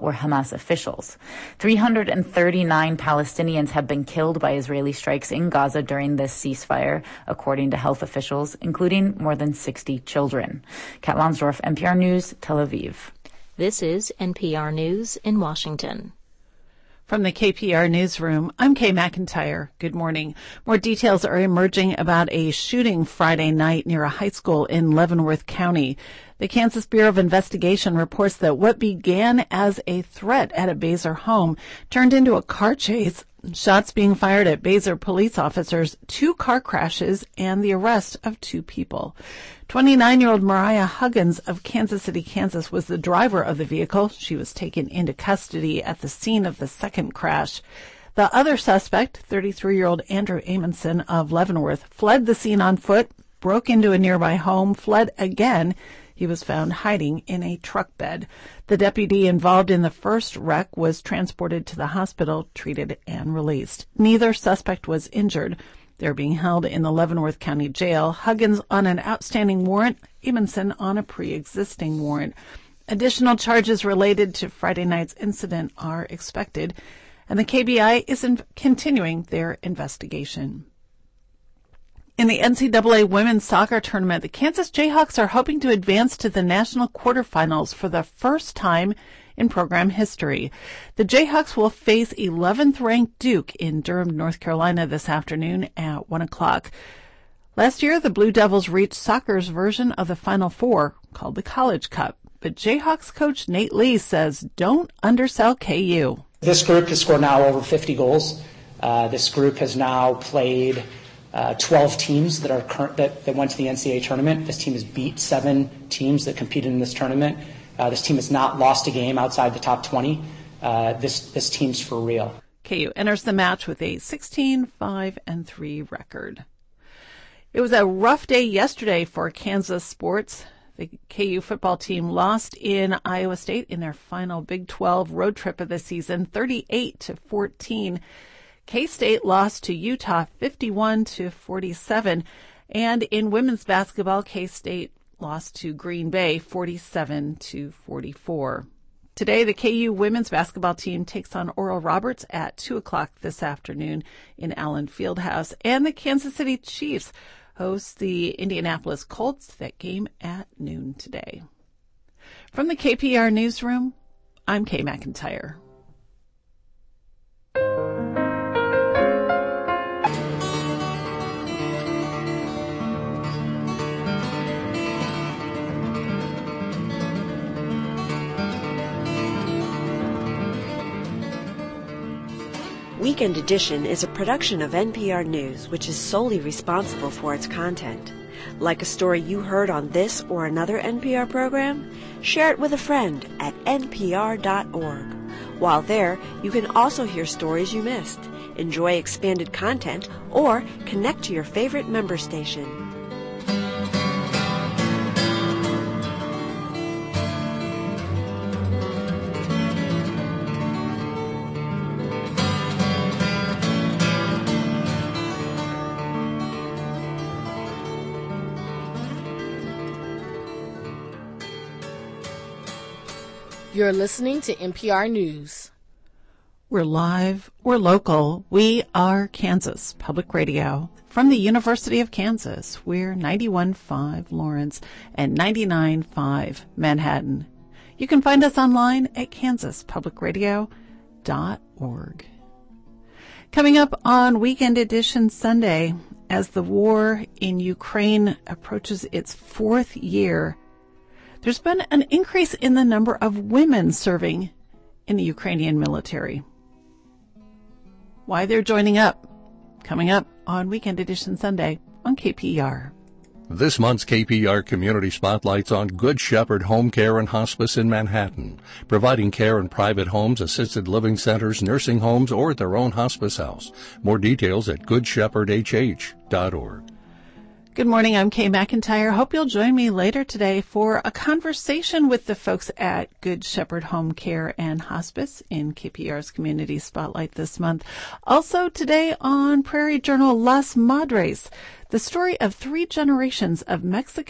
or Hamas officials. 339 Palestinians have been killed by Israeli strikes in Gaza during this ceasefire, according to health officials, including more than 60 children. Kat Lonsdorf, NPR News, Tel Aviv. This is NPR News in Washington. From the KPR newsroom, I'm Kay McIntyre. Good morning. More details are emerging about a shooting Friday night near a high school in Leavenworth County. The Kansas Bureau of Investigation reports that what began as a threat at a Basel home turned into a car chase, shots being fired at Basel police officers, 2 car crashes, and the arrest of 2 people. 29-year-old Mariah Huggins of Kansas City, Kansas, was the driver of the vehicle. She was taken into custody at the scene of the second crash. The other suspect, 33-year-old Andrew Amundson of Leavenworth, fled the scene on foot, broke into a nearby home, fled again. He was found hiding in a truck bed. The deputy involved in the first wreck was transported to the hospital, treated, and released. Neither suspect was injured. They're being held in the Leavenworth County Jail, Huggins on an outstanding warrant, Amundson on a pre-existing warrant. Additional charges related to Friday night's incident are expected, and the KBI is continuing their investigation. In the NCAA women's soccer tournament, the Kansas Jayhawks are hoping to advance to the national quarterfinals for the first time in program history. The Jayhawks will face 11th-ranked Duke in Durham, North Carolina this afternoon at 1 o'clock. Last year, the Blue Devils reached soccer's version of the Final Four, called the College Cup. But Jayhawks coach Nate Lee says don't undersell KU. This group has scored now over 50 goals. This group has now played 12 teams that went to the NCAA tournament. This team has beat 7 teams that competed in this tournament. This team has not lost a game outside the top 20. This team's for real. KU enters the match with a 16-5-3 record. It was a rough day yesterday for Kansas sports. The KU football team lost in Iowa State in their final Big 12 road trip of the season, 38-14. K-State lost to Utah 51-47. And in women's basketball, K-State lost to Green Bay 47-44. Today, the KU women's basketball team takes on Oral Roberts at 2 o'clock this afternoon in Allen Fieldhouse. And the Kansas City Chiefs host the Indianapolis Colts. That game at noon today. From the KPR newsroom, I'm Kay McIntyre. Weekend Edition is a production of NPR News, which is solely responsible for its content. Like a story you heard on this or another NPR program? Share it with a friend at npr.org. While there, you can also hear stories you missed, enjoy expanded content, or connect to your favorite member station. You're listening to NPR News. We're live, we're local, we are Kansas Public Radio. From the University of Kansas, we're 91.5 Lawrence and 99.5 Manhattan. You can find us online at kansaspublicradio.org. Coming up on Weekend Edition Sunday, as the war in Ukraine approaches its 4th year, there's been an increase in the number of women serving in the Ukrainian military. Why they're joining up, coming up on Weekend Edition Sunday on KPR. This month's KPR Community Spotlight's on Good Shepherd Home Care and Hospice in Manhattan, providing care in private homes, assisted living centers, nursing homes, or their own hospice house. More details at goodshepherdhh.org. Good morning, I'm Kay McIntyre. Hope you'll join me later today for a conversation with the folks at Good Shepherd Home Care and Hospice in KPR's Community Spotlight this month. Also today on Prairie Journal Las Madres, the story of 3 generations of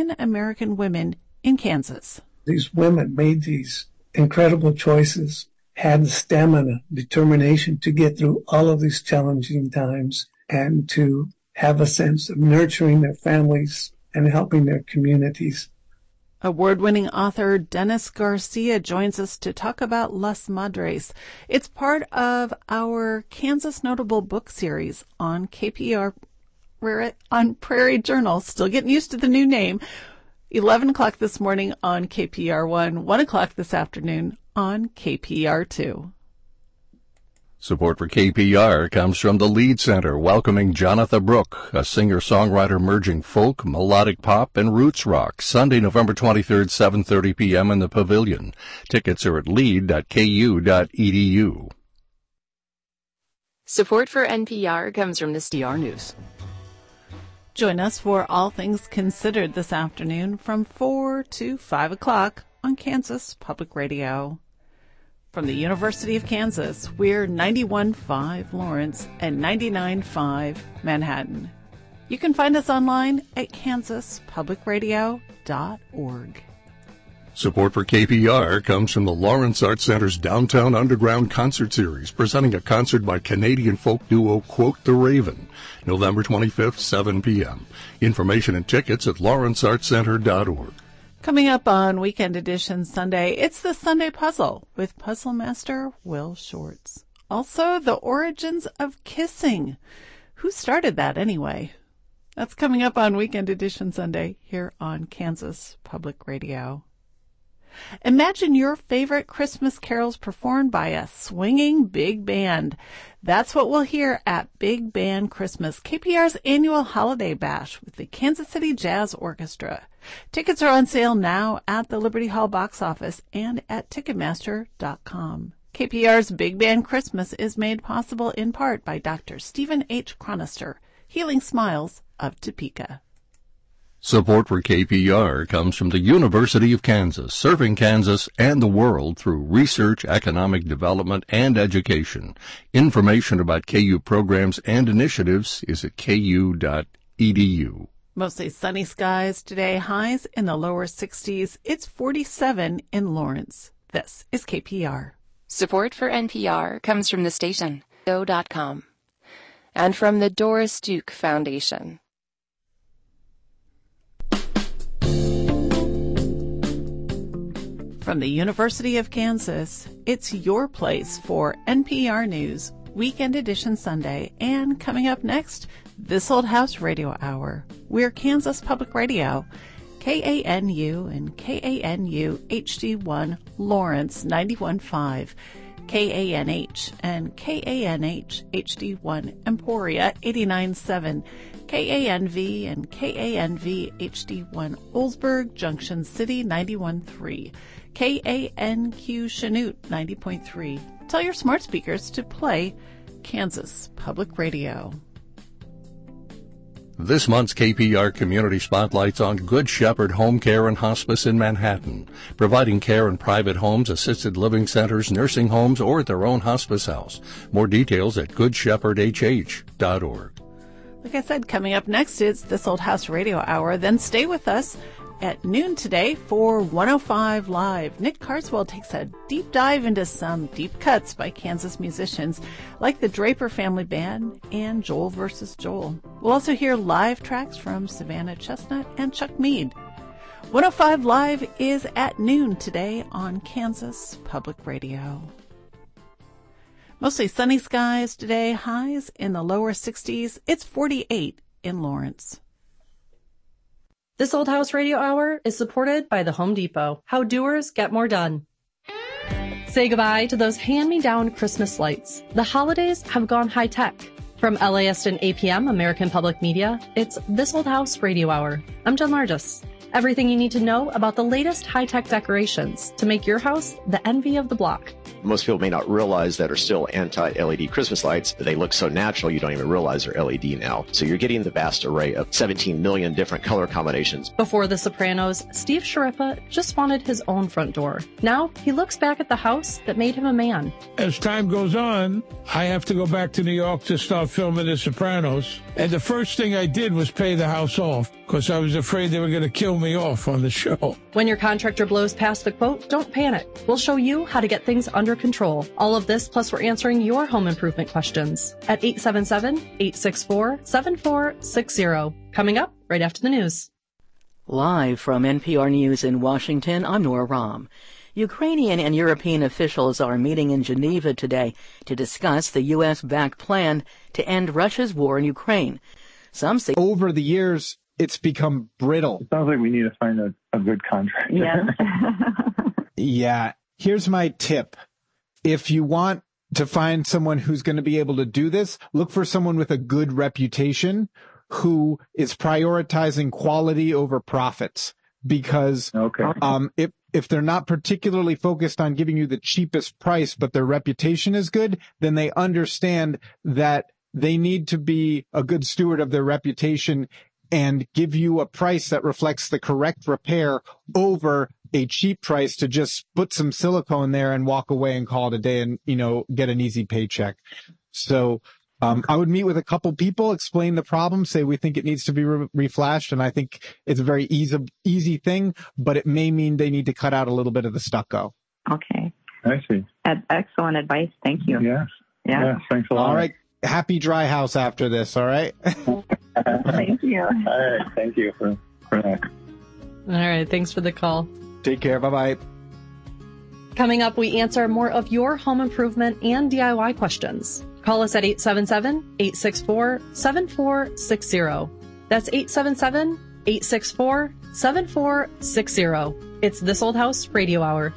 Mexican-American women in Kansas. These women made these incredible choices had the stamina, determination to get through all of these challenging times and to have a sense of nurturing their families and helping their communities. Award-winning author Dennis Garcia joins us to talk about Las Madres. It's part of our Kansas Notable Book series on KPR, on Prairie Journal. Still getting used to the new name. 11 o'clock this morning on KPR1, 1 o'clock this afternoon on KPR2. Support for KPR comes from the Lead Center, welcoming Jonathan Brooke, a singer-songwriter merging folk, melodic pop, and roots rock, Sunday, November 23rd, 7:30 p.m. in the Pavilion. Tickets are at lead.ku.edu. Support for NPR comes from the CR News. Join us for All Things Considered this afternoon from 4 to 5 o'clock on Kansas Public Radio. From the University of Kansas, we're 91.5 Lawrence and 99.5 Manhattan. You can find us online at kansaspublicradio.org. Support for KPR comes from the Lawrence Arts Center's Downtown Underground Concert Series, presenting a concert by Canadian folk duo Quote the Raven, November 25th, 7 p.m. Information and tickets at lawrenceartscenter.org. Coming up on Weekend Edition Sunday, it's the Sunday Puzzle with Puzzle Master Will Shorts. Also, the origins of kissing. Who started that anyway? That's coming up on Weekend Edition Sunday here on Kansas Public Radio. Imagine your favorite Christmas carols performed by a swinging big band. That's what we'll hear at Big Band Christmas, KPR's annual holiday bash with the Kansas City Jazz Orchestra. Tickets are on sale now at the Liberty Hall box office and at Ticketmaster.com. KPR's Big Band Christmas is made possible in part by Dr. Stephen H. Chronister, Healing Smiles of Topeka. Support for KPR comes from the University of Kansas, serving Kansas and the world through research, economic development, and education. Information about KU programs and initiatives is at ku.edu. Mostly sunny skies today, highs in the lower 60s. It's 47 in Lawrence. This is KPR. Support for NPR comes from the station, go.com, and from the Doris Duke Foundation. From the University of Kansas, it's your place for NPR News, Weekend Edition Sunday, and coming up next, This Old House Radio Hour. We're Kansas Public Radio, KANU and KANU HD1 Lawrence 91.5, KANH and KANH HD1 Emporia 89.7, KANV and KANV HD1 Oldsburg Junction City 91.3, KANQ Chanute 90.3. Tell your smart speakers to play Kansas Public Radio. This month's KPR Community Spotlight's on Good Shepherd Home Care and Hospice in Manhattan, providing care in private homes, assisted living centers, nursing homes, or at their own hospice house. More details at goodshepherdhh.org. Like I said, coming up next is This Old House Radio Hour. Then stay with us at noon today for 105 Live. Nick Carswell takes a deep dive into some deep cuts by Kansas musicians like the Draper Family Band and Joel vs. Joel. We'll also hear live tracks from Savannah Chestnut and Chuck Mead. 105 Live is at noon today on Kansas Public Radio. Mostly sunny skies today, highs in the lower 60s. It's 48 in Lawrence. This Old House Radio Hour is supported by the Home Depot. How doers get more done. Say goodbye to those hand-me-down Christmas lights. The holidays have gone high-tech. From LAist and APM, American Public Media, it's This Old House Radio Hour. I'm Jen Largis. Everything you need to know about the latest high-tech decorations to make your house the envy of the block. Most people may not realize that are still anti-LED Christmas lights. They look so natural you don't even realize they're LED now. So you're getting the vast array of 17 million different color combinations. Before The Sopranos, Steve Shariffa just wanted his own front door. Now he looks back at the house that made him a man. As time goes on, I have to go back to New York to start filming The Sopranos. And the first thing I did was pay the house off because I was afraid they were going to kill me off on the show. When your contractor blows past the quote, don't panic. We'll show you how to get things under under control. All of this, plus we're answering your home improvement questions at 877-864-7460. Coming up right after the news. Live from NPR News in Washington, I'm Nora Rahm. Ukrainian and European officials are meeting in Geneva today to discuss the U.S.-backed plan to end Russia's war in Ukraine. Some say over the years, it's become brittle. It sounds like we need to find a good contractor. Yeah. Yeah. Here's my tip. If you want to find someone who's going to be able to do this, look for someone with a good reputation who is prioritizing quality over profits. Because if they're not particularly focused on giving you the cheapest price, but their reputation is good, then they understand that they need to be a good steward of their reputation and give you a price that reflects the correct repair over a cheap price to just put some silicone there and walk away and call it a day and, get an easy paycheck. So I would meet with a couple people, explain the problem, say we think it needs to be reflashed, and I think it's a very easy thing, but it may mean they need to cut out a little bit of the stucco. Okay. I see. Excellent advice. Thank you. Yes. Yeah. Thanks a lot. All right. Happy dry house after this, all right? Thank you. All right. Thank you for that. All right. Thanks for the call. Take care. Bye-bye. Coming up, we answer more of your home improvement and DIY questions. Call us at 877-864-7460. That's 877-864-7460. It's This Old House Radio Hour.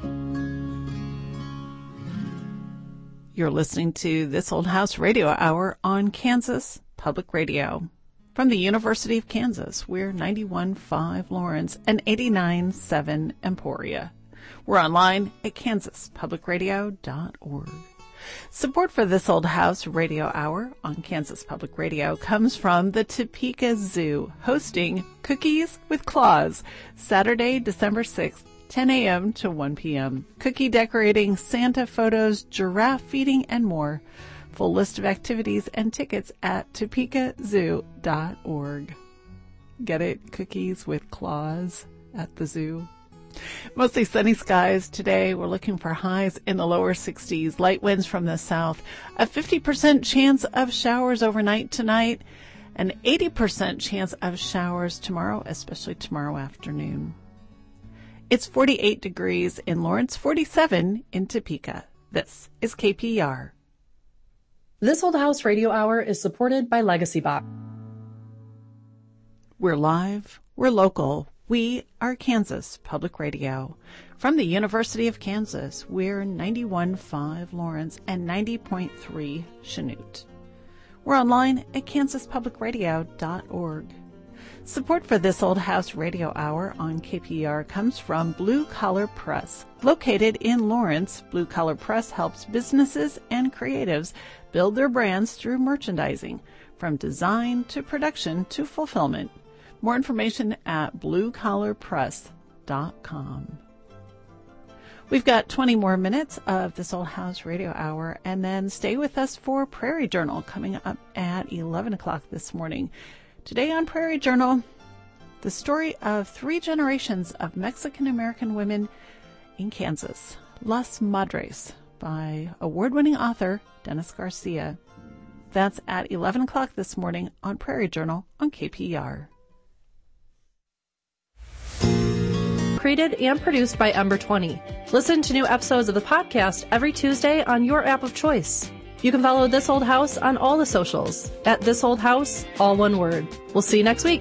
You're listening to This Old House Radio Hour on Kansas Public Radio. From the University of Kansas, we're 91.5 Lawrence and 89.7 Emporia. We're online at kansaspublicradio.org. Support for This Old House Radio Hour on Kansas Public Radio comes from the Topeka Zoo, hosting Cookies with Claws, Saturday, December 6th, 10 a.m. to 1 p.m. Cookie decorating, Santa photos, giraffe feeding, and more. Full list of activities and tickets at topekazoo.org. Get it? Cookies with Claws at the zoo. Mostly sunny skies today. We're looking for highs in the lower 60s. Light winds from the south. A 50% chance of showers overnight tonight. An 80% chance of showers tomorrow, especially tomorrow afternoon. It's 48 degrees in Lawrence, 47 in Topeka. This is KPR. This Old House Radio Hour is supported by Legacy Box. We're live. We're local. We are Kansas Public Radio. From the University of Kansas, we're 91.5 Lawrence and 90.3 Chanute. We're online at kansaspublicradio.org. Support for This Old House Radio Hour on KPR comes from Blue Collar Press. Located in Lawrence, Blue Collar Press helps businesses and creatives build their brands through merchandising, from design to production to fulfillment. More information at bluecollarpress.com. We've got 20 more minutes of This Old House Radio Hour, and then stay with us for Prairie Journal coming up at 11 o'clock this morning. Today on Prairie Journal, the story of 3 generations of Mexican-American women in Kansas, Las Madres, by award-winning author Dennis Garcia. That's at 11 o'clock this morning on Prairie Journal on KPR. Created and produced by Ember 20. Listen to new episodes of the podcast every Tuesday on your app of choice. You can follow This Old House on all the socials at This Old House, all one word. We'll see you next week.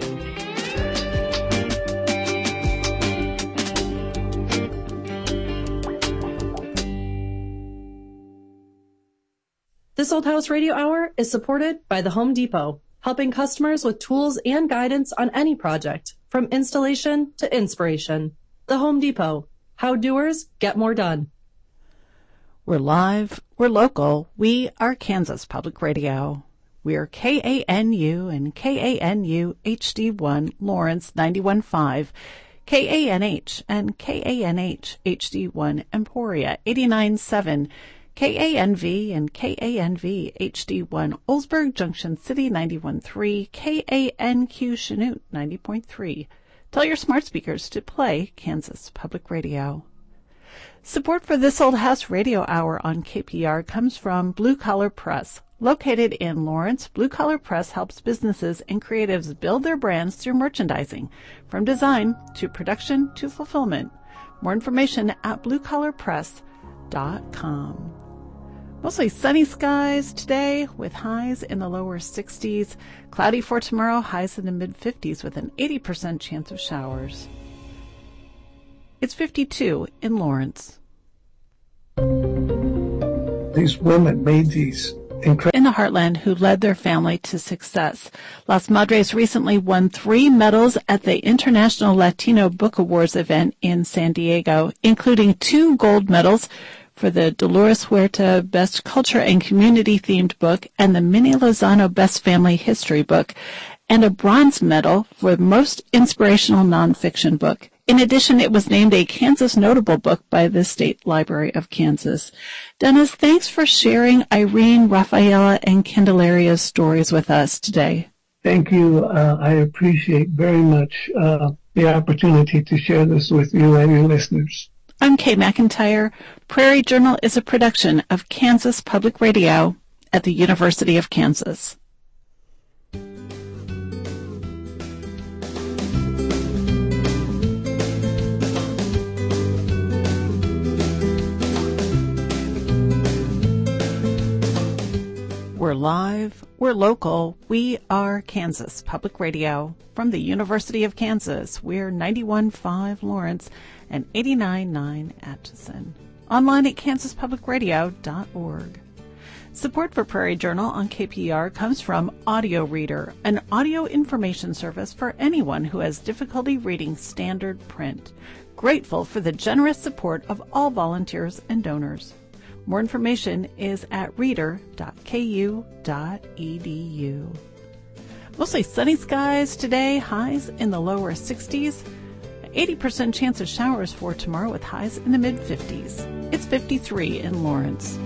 This Old House Radio Hour is supported by the Home Depot, helping customers with tools and guidance on any project, from installation to inspiration. The Home Depot. How doers get more done. We're live. We're local. We are Kansas Public Radio. We're KANU and KANU HD1 Lawrence 91.5, KANH and KANH HD1 Emporia 89.7, KANV and KANV HD1 Oldsburg Junction City 91.3, KANQ Chanute 90.3. Tell your smart speakers to play Kansas Public Radio. Support for This Old House Radio Hour on KPR comes from Blue Collar Press. Located in Lawrence, Blue Collar Press helps businesses and creatives build their brands through merchandising, from design to production to fulfillment. More information at bluecollarpress.com. Mostly sunny skies today with highs in the lower 60s. Cloudy for tomorrow, highs in the mid-50s with an 80% chance of showers. It's 52 in Lawrence. These women made these in the heartland who led their family to success. Las Madres recently won 3 medals at the International Latino Book Awards event in San Diego, including 2 gold medals for the Dolores Huerta Best Culture and Community Themed Book and the Minnie Lozano Best Family History Book, and a bronze medal for the Most Inspirational Nonfiction Book. In addition, it was named a Kansas Notable Book by the State Library of Kansas. Dennis, thanks for sharing Irene, Rafaela, and Candelaria's stories with us today. Thank you. I appreciate very much the opportunity to share this with you and your listeners. I'm Kay McIntyre. Prairie Journal is a production of Kansas Public Radio at the University of Kansas. We're live, we're local, we are Kansas Public Radio from the University of Kansas. We're 91.5 Lawrence and 89.9 Atchison. Online at kansaspublicradio.org. Support for Prairie Journal on KPR comes from Audio Reader, an audio information service for anyone who has difficulty reading standard print. Grateful for the generous support of all volunteers and donors. More information is at reader.ku.edu. Mostly sunny skies today, highs in the lower 60s. 80% chance of showers for tomorrow with highs in the mid-50s. It's 53 in Lawrence.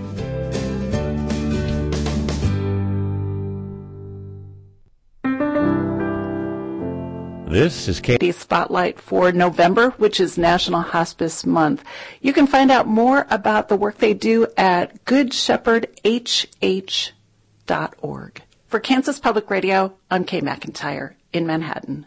This is Katie Spotlight for November, which is National Hospice Month. You can find out more about the work they do at goodshepherdhh.org. For Kansas Public Radio, I'm Kay McIntyre in Manhattan.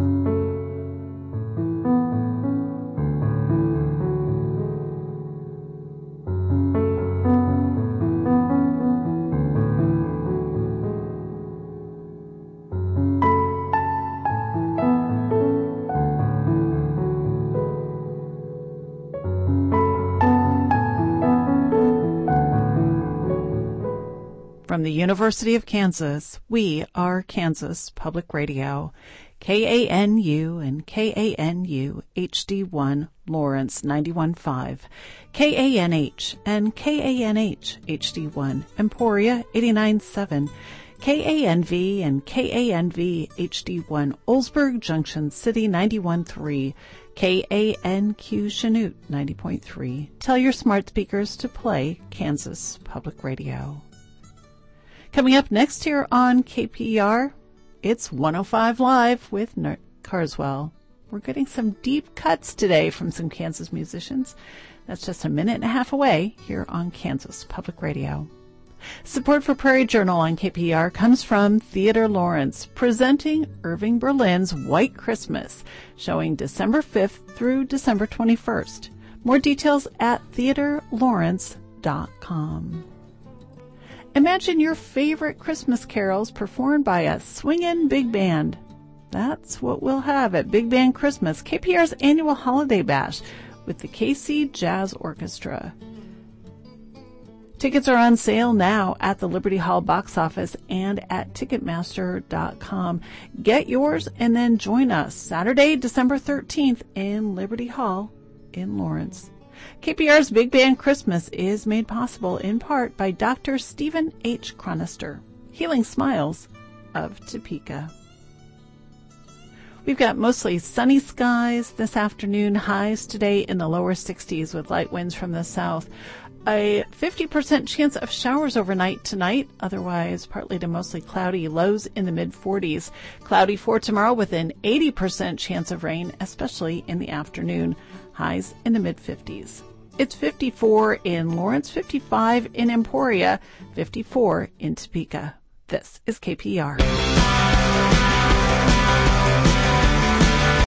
From the University of Kansas, we are Kansas Public Radio, KANU and KANU HD1 Lawrence 91.5, KANH and KANH HD1 Emporia 89.7, KANV and KANV HD1 Oldsburg Junction City 91.3, KANQ Chanute 90.3. Tell your smart speakers to play Kansas Public Radio. Coming up next here on KPR, it's 105 Live with Nert Carswell. We're getting some deep cuts today from some Kansas musicians. That's just a minute and a half away here on Kansas Public Radio. Support for Prairie Journal on KPR comes from Theater Lawrence, presenting Irving Berlin's White Christmas, showing December 5th through December 21st. More details at theaterlawrence.com. Imagine your favorite Christmas carols performed by a swingin' big band. That's what we'll have at Big Band Christmas, KPR's annual holiday bash with the KC Jazz Orchestra. Tickets are on sale now at the Liberty Hall box office and at Ticketmaster.com. Get yours and then join us Saturday, December 13th in Liberty Hall in Lawrence. KPR's Big Band Christmas is made possible in part by Dr. Stephen H. Chronister, Healing Smiles of Topeka. We've got mostly sunny skies this afternoon, highs today in the lower 60s with light winds from the south. A 50% chance of showers overnight tonight, otherwise partly to mostly cloudy, lows in the mid-40s. Cloudy for tomorrow with an 80% chance of rain, especially in the afternoon, highs in the mid-50s. It's 54 in Lawrence, 55 in Emporia, 54 in Topeka. This is KPR.